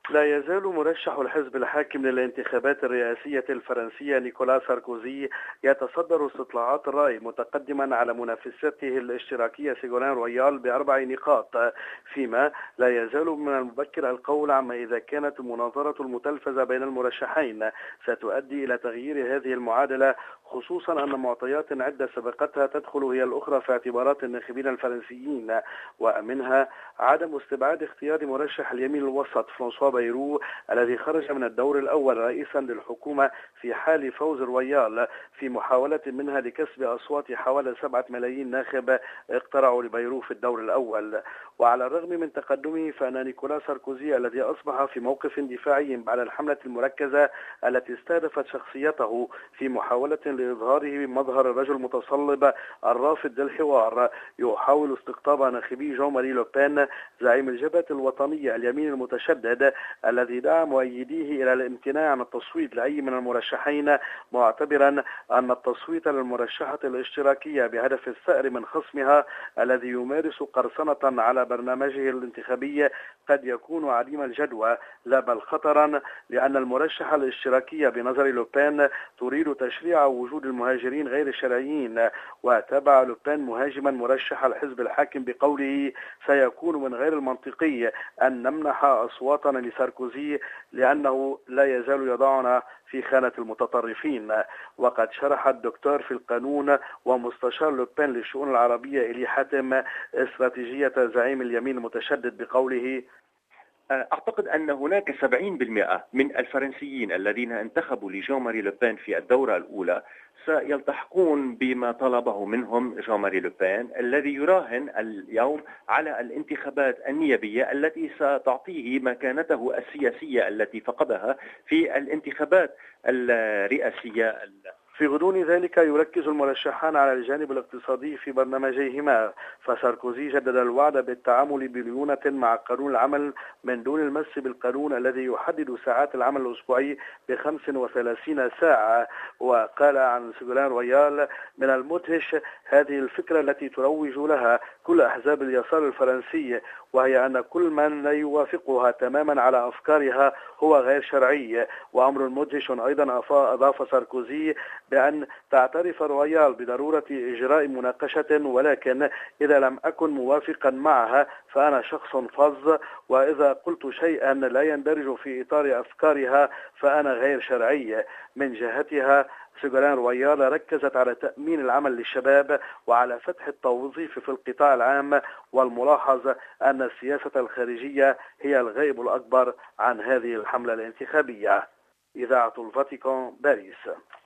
لا يزال مرشح الحزب الحاكم للانتخابات الرئاسية الفرنسية نيكولا ساركوزي يتصدر استطلاعات الرأي متقدما على منافسته الاشتراكية سيغولان رويال ب4 نقاط، فيما لا يزال من المبكر القول عما إذا كانت المناظرة المتلفزة بين المرشحين ستؤدي إلى تغيير هذه المعادلة، خصوصا أن معطيات عدة سبقتها تدخل هي الأخرى في اعتبارات الناخبين الفرنسيين، ومنها عدم استبعاد اختيار مرشح اليمين الوسط فرانسوا بايرو الذي خرج من الدور الأول رئيسا للحكومة في حال فوز رويال في محاولة منها لكسب أصوات حوالي 7 ملايين ناخب اقترعوا لبيرو في الدور الأول. وعلى الرغم من تقدمه فإن نيكولا ساركوزي الذي أصبح في موقف دفاعي على الحملة المركزة التي استهدفت شخصيته في محاولة لإظهاره بمظهر الرجل المتصلب الرافض للحوار يحاول استقطاب ناخبي جون ماري لوبين زعيم الجبهة الوطنية اليمين المتشدد الذي دعا مؤيديه إلى الامتناع عن التصويت لأي من المرشحين، معتبرا أن التصويت للمرشحة الاشتراكية بهدف الثأر من خصمها الذي يمارس قرصنة على برنامجه الانتخابي قد يكون عديم الجدوى لا بل خطرا، لأن المرشحة الاشتراكية بنظر لوبين تريد تشريع وجود المهاجرين غير الشرعيين. وتابع لوبين مهاجما مرشح الحزب الحاكم بقوله: سيكون من غير المنطقي أن نمنح أصواتنا لساركوزي لأنه لا يزال يضعنا في خانة المتطرفين. وقد شرح الدكتور في القانون ومستشار لوبين للشؤون العربية إلي حاتم استراتيجية زعيم اليمين المتشدد بقوله: أعتقد أن هناك 70% من الفرنسيين الذين انتخبوا لجون ماري لوبين في الدورة الأولى سيلتحقون بما طلبه منهم جون ماري لوبين الذي يراهن اليوم على الانتخابات النيابية التي ستعطيه مكانته السياسية التي فقدها في الانتخابات الرئاسية. في غضون ذلك يركز المرشحان على الجانب الاقتصادي في برنامجيهما، فساركوزي جدد الوعد بالتعامل بليونة مع قانون العمل من دون المس بالقانون الذي يحدد ساعات العمل الأسبوعي ب35 ساعة. وقال عن سيغولان رويال: من المدهش هذه الفكرة التي تروج لها كل أحزاب اليسار الفرنسي، وهي أن كل من لا يوافقها تماما على أفكارها هو غير شرعي. وأمر مدهش أيضا أضاف ساركوزي بأن تعترف رويال بضرورة إجراء مناقشة، ولكن إذا لم أكن موافقا معها فأنا شخص فظ، وإذا قلت شيئا لا يندرج في إطار أفكارها فأنا غير شرعي. من جهتها سيغولان رويال ركزت على تأمين العمل للشباب وعلى فتح التوظيف في القطاع العام، والملاحظ أن السياسة الخارجية هي الغائب الأكبر عن هذه الحملة الانتخابية. إذاعة الفاتيكان، باريس.